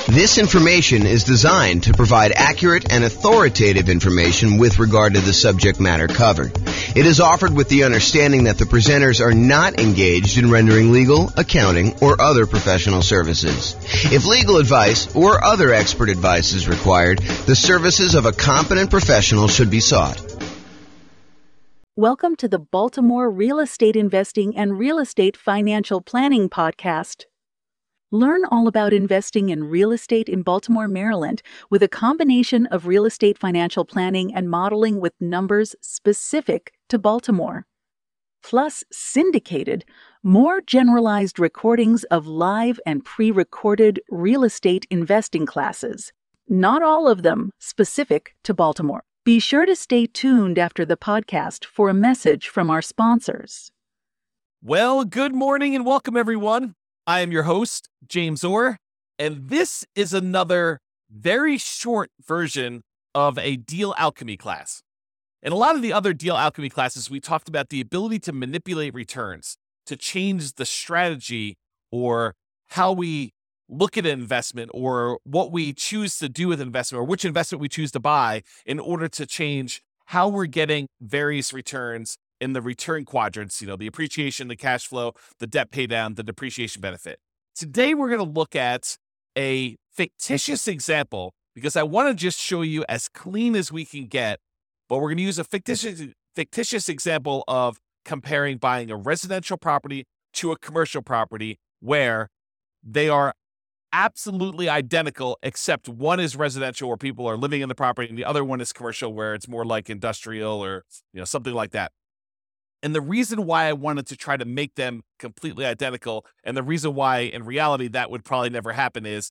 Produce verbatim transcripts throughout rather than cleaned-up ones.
This information is designed to provide accurate and authoritative information with regard to the subject matter covered. It is offered with the understanding that the presenters are not engaged in rendering legal, accounting, or other professional services. If legal advice or other expert advice is required, the services of a competent professional should be sought. Welcome to the Baltimore Real Estate Investing and Real Estate Financial Planning Podcast. Learn all about investing in real estate in Baltimore, Maryland, with a combination of real estate financial planning and modeling with numbers specific to Baltimore. Plus, syndicated, more generalized recordings of live and pre-recorded real estate investing classes, not all of them specific to Baltimore. Be sure to stay tuned after the podcast for a message from our sponsors. Well, good morning and welcome, everyone. I am your host, James Orr, and this is another very short version of a deal alchemy class. In a lot of the other deal alchemy classes, we talked about the ability to manipulate returns, to change the strategy or how we look at an investment or what we choose to do with investment or which investment we choose to buy in order to change how we're getting various returns in the return quadrants, you know, the appreciation, the cash flow, the debt pay down, the depreciation benefit. Today, we're going to look at a fictitious example because I want to just show you as clean as we can get, but we're going to use a fictitious, fictitious example of comparing buying a residential property to a commercial property where they are absolutely identical, except one is residential where people are living in the property and the other one is commercial where it's more like industrial or, you know, something like that. And the reason why I wanted to try to make them completely identical, and the reason why in reality that would probably never happen, is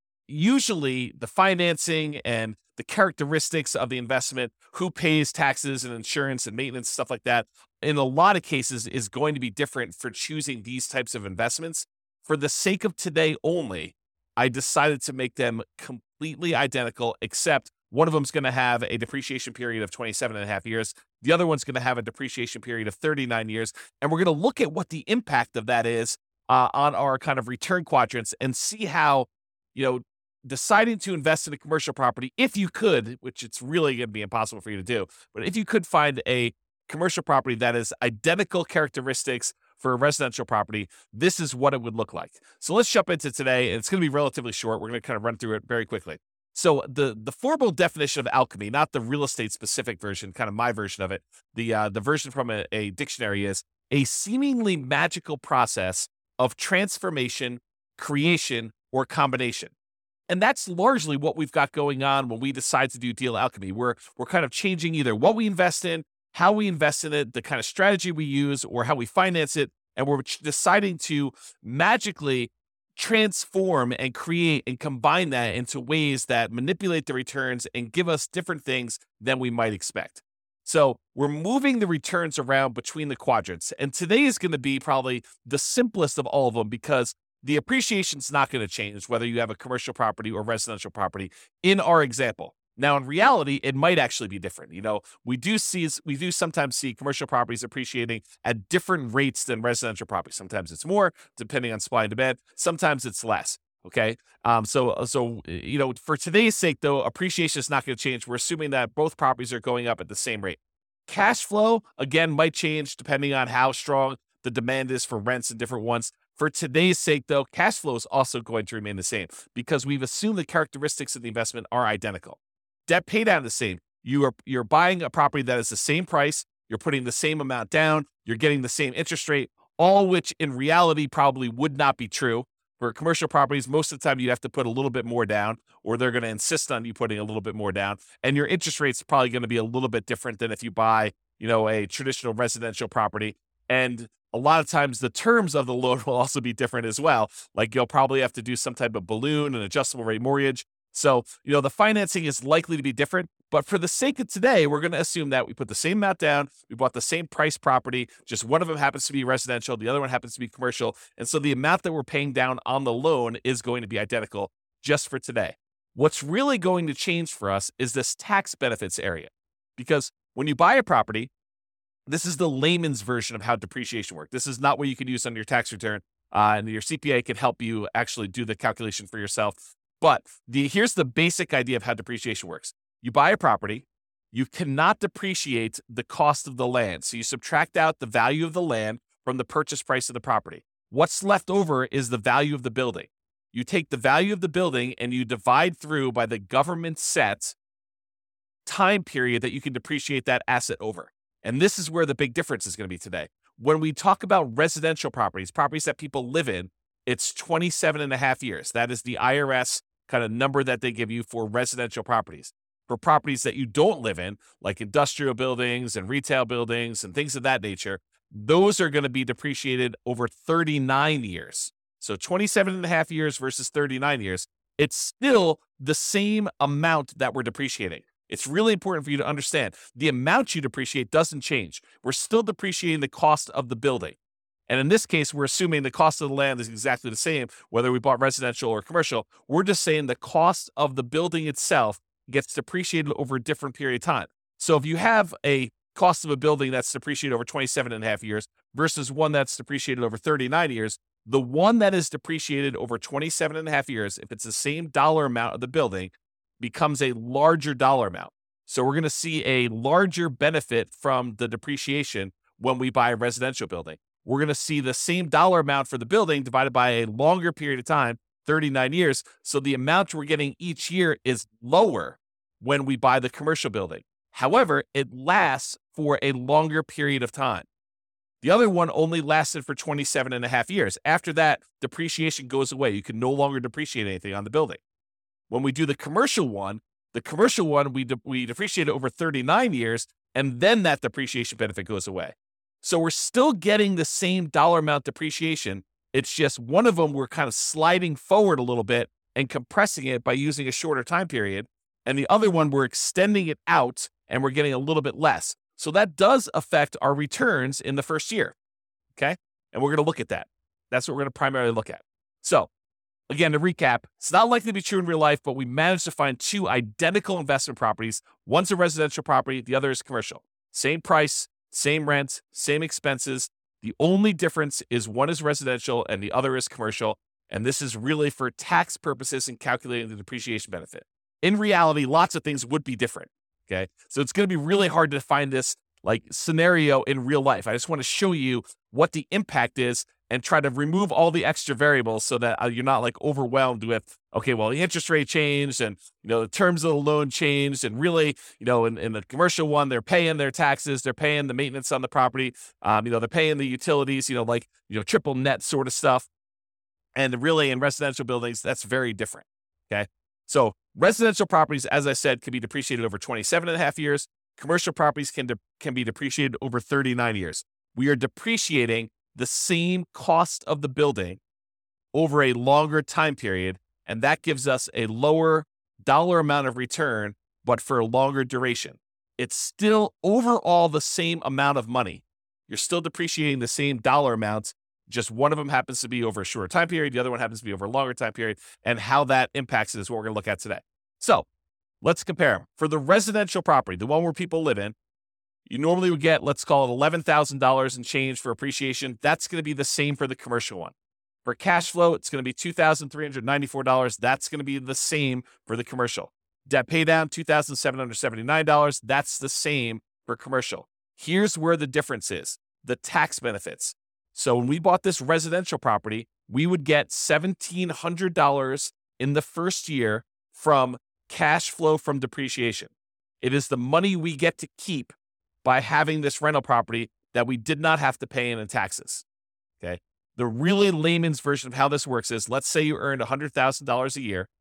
usually the financing and the characteristics of the investment, who pays taxes and insurance and maintenance, stuff like that, in a lot of cases is going to be different for choosing these types of investments. For the sake of today only, I decided to make them completely identical, except one of them is going to have a depreciation period of twenty-seven and a half years. The other one's going to have a depreciation period of thirty-nine years. And we're going to look at what the impact of that is uh, on our kind of return quadrants and see how, you know, deciding to invest in a commercial property, if you could, which it's really going to be impossible for you to do, but if you could find a commercial property that is identical characteristics for a residential property, this is what it would look like. So let's jump into today. And it's going to be relatively short. We're going to kind of run through it very quickly. So the the formal definition of alchemy, not the real estate specific version, kind of my version of it, the uh, the version from a, a dictionary is a seemingly magical process of transformation, creation, or combination. And that's largely what we've got going on when we decide to do deal alchemy. We're we're kind of changing either what we invest in, how we invest in it, the kind of strategy we use, or how we finance it, and we're deciding to magically transform and create and combine that into ways that manipulate the returns and give us different things than we might expect. So we're moving the returns around between the quadrants. And today is going to be probably the simplest of all of them because the appreciation is not going to change whether you have a commercial property or residential property in our example. Now, in reality, it might actually be different. You know, we do see, we do sometimes see commercial properties appreciating at different rates than residential properties. Sometimes it's more, depending on supply and demand. Sometimes it's less. Okay. Um, so, so, you know, for today's sake, though, appreciation is not going to change. We're assuming that both properties are going up at the same rate. Cash flow, again, might change depending on how strong the demand is for rents in different ones. For today's sake, though, cash flow is also going to remain the same because we've assumed the characteristics of the investment are identical. Debt pay down the same. You are you're buying a property that is the same price. You're putting the same amount down. You're getting the same interest rate, all which in reality probably would not be true. For commercial properties, most of the time you'd have to put a little bit more down, or they're going to insist on you putting a little bit more down. And your interest rate's probably going to be a little bit different than if you buy, you know, a traditional residential property. And a lot of times the terms of the loan will also be different as well. Like you'll probably have to do some type of balloon, an adjustable rate mortgage. So, you know, the financing is likely to be different, but for the sake of today, we're going to assume that we put the same amount down, we bought the same price property, just one of them happens to be residential, the other one happens to be commercial, and so the amount that we're paying down on the loan is going to be identical just for today. What's really going to change for us is this tax benefits area, because when you buy a property, this is the layman's version of how depreciation works. This is not what you can use on your tax return, uh, and your C P A can help you actually do the calculation for yourself. But the here's the basic idea of how depreciation works. You buy a property, you cannot depreciate the cost of the land. So you subtract out the value of the land from the purchase price of the property. What's left over is the value of the building. You take the value of the building and you divide through by the government set time period that you can depreciate that asset over. And this is where the big difference is going to be today. When we talk about residential properties, properties that people live in, it's twenty-seven and a half years. That is the I R S kind of number that they give you for residential properties. For properties that you don't live in, like industrial buildings and retail buildings and things of that nature, those are going to be depreciated over thirty-nine years. So twenty-seven and a half years versus thirty-nine years, it's still the same amount that we're depreciating. It's really important for you to understand the amount you depreciate doesn't change. We're still depreciating the cost of the building. And in this case, we're assuming the cost of the land is exactly the same, whether we bought residential or commercial. We're just saying the cost of the building itself gets depreciated over a different period of time. So if you have a cost of a building that's depreciated over twenty-seven and a half years versus one that's depreciated over thirty-nine years, the one that is depreciated over twenty-seven and a half years, if it's the same dollar amount of the building, becomes a larger dollar amount. So we're going to see a larger benefit from the depreciation when we buy a residential building. We're going to see the same dollar amount for the building divided by a longer period of time, thirty-nine years. So the amount we're getting each year is lower when we buy the commercial building. However, it lasts for a longer period of time. The other one only lasted for twenty-seven and a half years. After that, depreciation goes away. You can no longer depreciate anything on the building. When we do the commercial one, the commercial one, we, de- we depreciate it over thirty-nine years, and then that depreciation benefit goes away. So we're still getting the same dollar amount depreciation. It's just one of them we're kind of sliding forward a little bit and compressing it by using a shorter time period. And the other one, we're extending it out and we're getting a little bit less. So that does affect our returns in the first year. Okay. And we're going to look at that. That's what we're going to primarily look at. So again, to recap, it's not likely to be true in real life, but we managed to find two identical investment properties. One's a residential property. The other is commercial. Same price, same rent, same expenses. The only difference is one is residential and the other is commercial. And this is really for tax purposes and calculating the depreciation benefit. In reality, lots of things would be different. Okay. So it's going to be really hard to find this like scenario in real life. I just want to show you what the impact is and try to remove all the extra variables so that uh, you're not like overwhelmed with, okay, well, the interest rate changed and, you know, the terms of the loan changed. And really, you know, in, in the commercial one, they're paying their taxes, they're paying the maintenance on the property. Um, you know, they're paying the utilities, you know, like, you know, triple net sort of stuff. And really in residential buildings, that's very different. Okay. So residential properties, as I said, can be depreciated over twenty-seven and a half years. Commercial properties can, de- can be depreciated over thirty-nine years. We are depreciating the same cost of the building over a longer time period, and that gives us a lower dollar amount of return, but for a longer duration. It's still overall the same amount of money. You're still depreciating the same dollar amounts, just one of them happens to be over a shorter time period, the other one happens to be over a longer time period, and how that impacts it is what we're going to look at today. So let's compare them. For the residential property, the one where people live in, you normally would get, let's call it eleven thousand dollars in change for appreciation. That's going to be the same for the commercial one. For cash flow, it's going to be two thousand three hundred ninety-four dollars. That's going to be the same for the commercial. Debt pay down, two thousand seven hundred seventy-nine dollars. That's the same for commercial. Here's where the difference is, the tax benefits. So when we bought this residential property, we would get seventeen hundred dollars in the first year from cash flow from depreciation. It is the money we get to keep by having this rental property that we did not have to pay in in taxes. Okay. The really layman's version of how this works is, let's say you earned one hundred thousand dollars a year.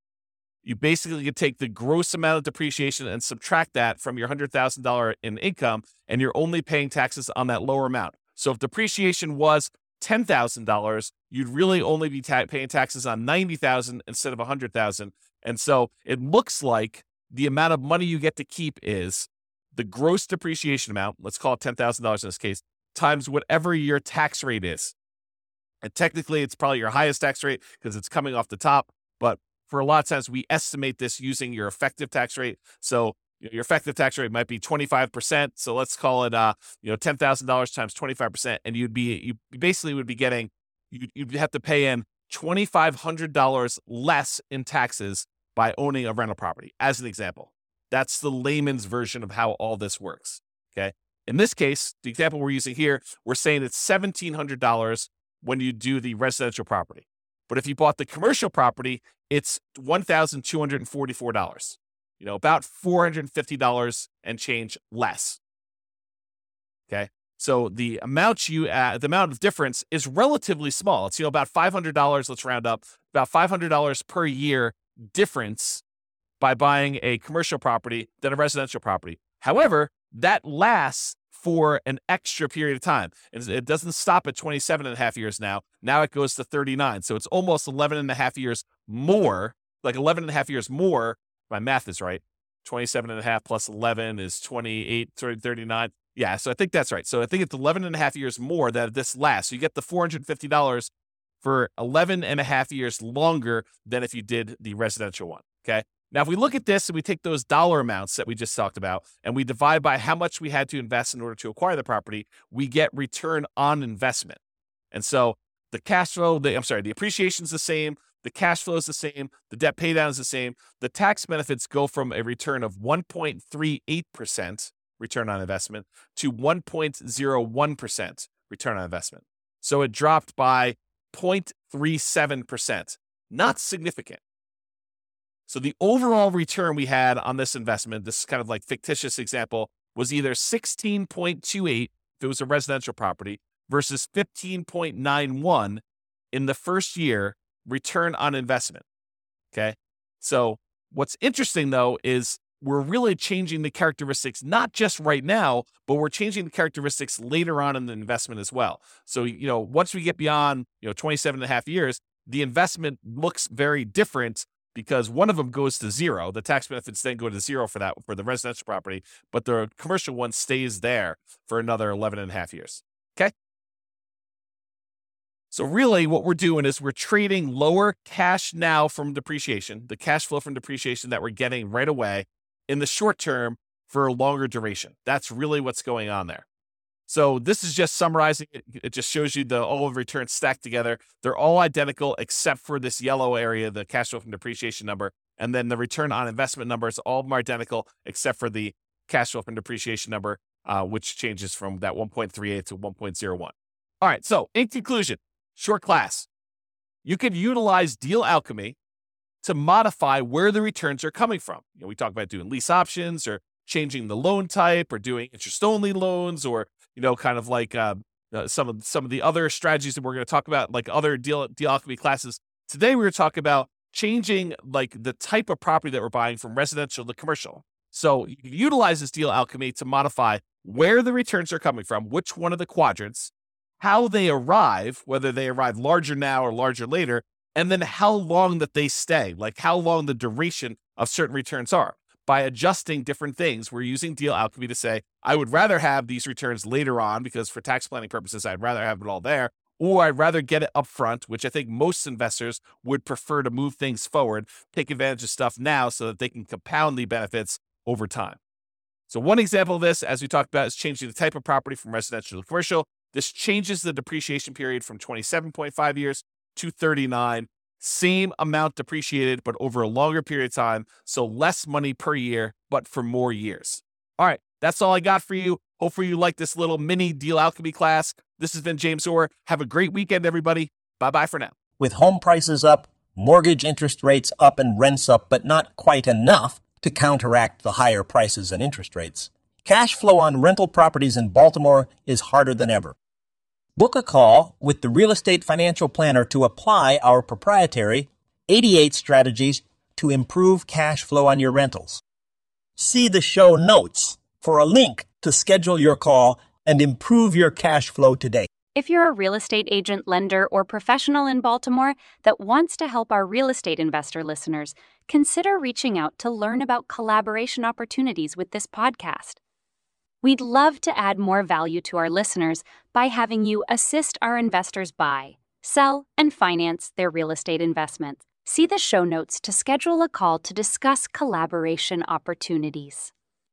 You basically could take the gross amount of depreciation and subtract that from your one hundred thousand dollars in income, and you're only paying taxes on that lower amount. So if depreciation was ten thousand dollars, you'd really only be ta- paying taxes on ninety thousand dollars instead of one hundred thousand dollars. And so it looks like the amount of money you get to keep is the gross depreciation amount, let's call it ten thousand dollars in this case, times whatever your tax rate is. And technically, it's probably your highest tax rate because it's coming off the top. But for a lot of times, we estimate this using your effective tax rate. So your effective tax rate might be twenty-five percent. So let's call it, uh, you know, ten thousand dollars times twenty-five percent. And you'd be, you basically would be getting, you'd, you'd have to pay in two thousand five hundred dollars less in taxes by owning a rental property, as an example. That's the layman's version of how all this works, okay? In this case, the example we're using here, we're saying it's one thousand seven hundred dollars when you do the residential property. But if you bought the commercial property, it's one thousand two hundred forty-four dollars, you know, about four hundred fifty dollars and change less, okay? So the amount you add, the amount of difference is relatively small. It's, you know, about five hundred dollars, let's round up, about five hundred dollars per year difference by buying a commercial property than a residential property. However, that lasts for an extra period of time. It doesn't stop at twenty-seven and a half years now. Now it goes to thirty-nine. So it's almost eleven and a half years more, like eleven and a half years more. My math is right. twenty-seven and a half plus eleven is twenty-eight, thirty-nine. Yeah, so I think that's right. So I think it's eleven and a half years more that this lasts. So you get the four hundred fifty dollars for eleven and a half years longer than if you did the residential one, okay? Now, if we look at this and we take those dollar amounts that we just talked about and we divide by how much we had to invest in order to acquire the property, we get return on investment. And so the cash flow, the, I'm sorry, the appreciation is the same, the cash flow is the same, the debt pay down is the same. The tax benefits go from a return of one point three eight percent return on investment to one point zero one percent return on investment. So it dropped by zero point three seven percent. Not significant. So the overall return we had on this investment, this kind of like fictitious example, was either sixteen point two eight if it was a residential property versus fifteen point nine one in the first year return on investment. Okay. So what's interesting though is we're really changing the characteristics, not just right now, but we're changing the characteristics later on in the investment as well. So, you know, once we get beyond, you know, twenty-seven and a half years, the investment looks very different because one of them goes to zero. The tax benefits then go to zero for that, for the residential property, but the commercial one stays there for another eleven and a half years. Okay. So really what we're doing is we're trading lower cash now from depreciation, the cash flow from depreciation that we're getting right away in the short term for a longer duration. That's really what's going on there. So this is just summarizing it. It just shows you the all of returns stacked together. They're all identical except for this yellow area, the cash flow from depreciation number. And then the return on investment numbers, all of them are identical except for the cash flow from depreciation number, uh, which changes from that one point three eight to one point zero one. All right, so in conclusion, short class, you could utilize deal alchemy to modify where the returns are coming from. You know, we talk about doing lease options or changing the loan type or doing interest-only loans or, you know, kind of like uh, uh, some of some of the other strategies that we're going to talk about, like other deal, deal alchemy classes. Today, we're going to talk about changing like the type of property that we're buying from residential to commercial. So you can utilize this deal alchemy to modify where the returns are coming from, which one of the quadrants, how they arrive, whether they arrive larger now or larger later, and then how long that they stay, like how long the duration of certain returns are. By adjusting different things, we're using deal alchemy to say, I would rather have these returns later on because for tax planning purposes, I'd rather have it all there, or I'd rather get it up front, which I think most investors would prefer to move things forward, take advantage of stuff now so that they can compound the benefits over time. So one example of this, as we talked about, is changing the type of property from residential to commercial. This changes the depreciation period from twenty-seven point five years to thirty-nine. Same amount depreciated, but over a longer period of time. So less money per year, but for more years. All right, that's all I got for you. Hopefully you like this little mini deal alchemy class. This has been James Orr. Have a great weekend, everybody. Bye-bye for now. With home prices up, mortgage interest rates up, and rents up, but not quite enough to counteract the higher prices and interest rates, cash flow on rental properties in Baltimore is harder than ever. Book a call with the Real Estate Financial Planner to apply our proprietary eighty-eight strategies to improve cash flow on your rentals. See the show notes for a link to schedule your call and improve your cash flow today. If you're a real estate agent, lender, or professional in Baltimore that wants to help our real estate investor listeners, consider reaching out to learn about collaboration opportunities with this podcast. We'd love to add more value to our listeners by having you assist our investors buy, sell, and finance their real estate investments. See the show notes to schedule a call to discuss collaboration opportunities.